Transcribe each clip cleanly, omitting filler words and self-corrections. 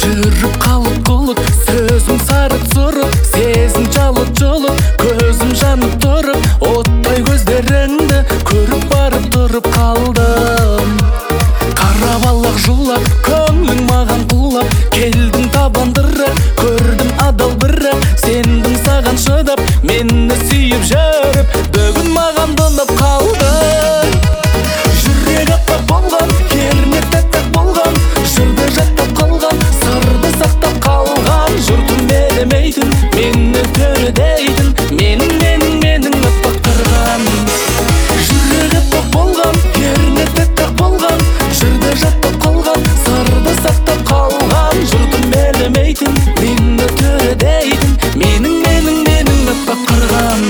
жүріп қалып құлып, сөзім сарып сұрып, сезім жалып жұлып, көзім жанып тұрып, оттай көздеріңді көріп барып тұрып қалдым. Қара балақ жұлап, көңлің маған құлап, келдің табандырып, көрдім адал бірі, сендің саған шыдап, мені сүйіп жүріп, бүгін маған дынып қалды. Жүрек аппақ болған, кернеп тәттік болған, жырды жаттап қалған, сырды сақтап қалған. Жұртым елемейтін, мені төрі дейтін, менің аппақ қырған. Жүрек аппақ болған, кернеп тәттік болған, жырды жаттап қалған, сырды сақтап қалған. Жұртым елемейтін, мені төрі дейтін, менің аппақ қырған.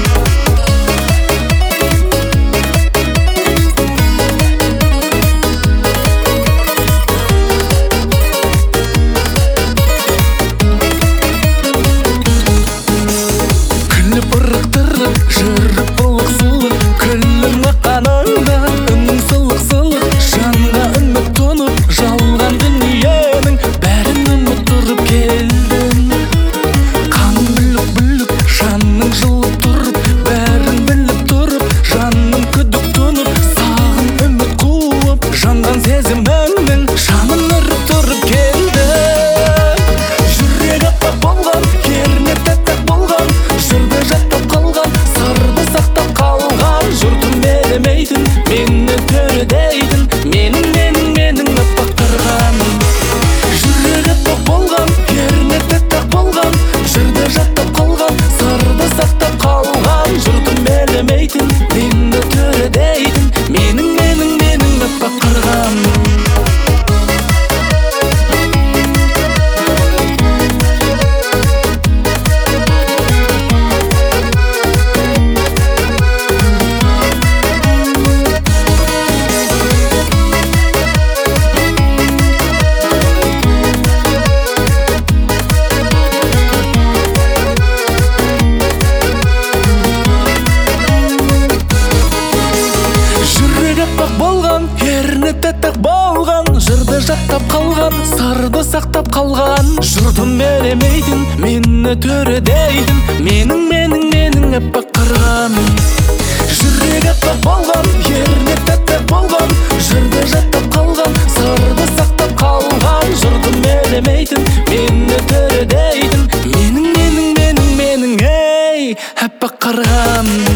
Жүріп бұлық сұлық, күлім қаққаныңда, үнің сылық-сылық, жанға үміт тұнып, жалған дүниенің бәрін ұмыттырып келдің. Қаным бүлік-бүлік, жаның жылып тұрып, бәрін біліп тұрып, жаным күдік тұнып, сағын үміт қуып, жанған сезіміңнің жанын үріп тұрып келді. Жүрек аппақ болған, кернеп тәттік болған, жырды жаттап қалған, сырды сақтап қалған. Жұртым елемейтін, мені төрі дейтін, менің аппақ қырған. Жүрек аппақ болған, кернеп тәттік болған, жырды жаттап қалған, сырды сақтап қалған. Жұртым елемейтін, мені төрі дейтін, менің аппақ қырған. Болған, кернеп тәттік болған, жырды жаттап қалған, сырды сақтап қалған. Жұртым елемейтін, мені төрі дейтін, менің аппақ қырған. Жүрек аппақ болған, кернеп тәттік болған, жырды жаттап қалған, сырды сақтап қалған. Жұртым елемейтін, мені төрі дейтін, менің аппақ қырған.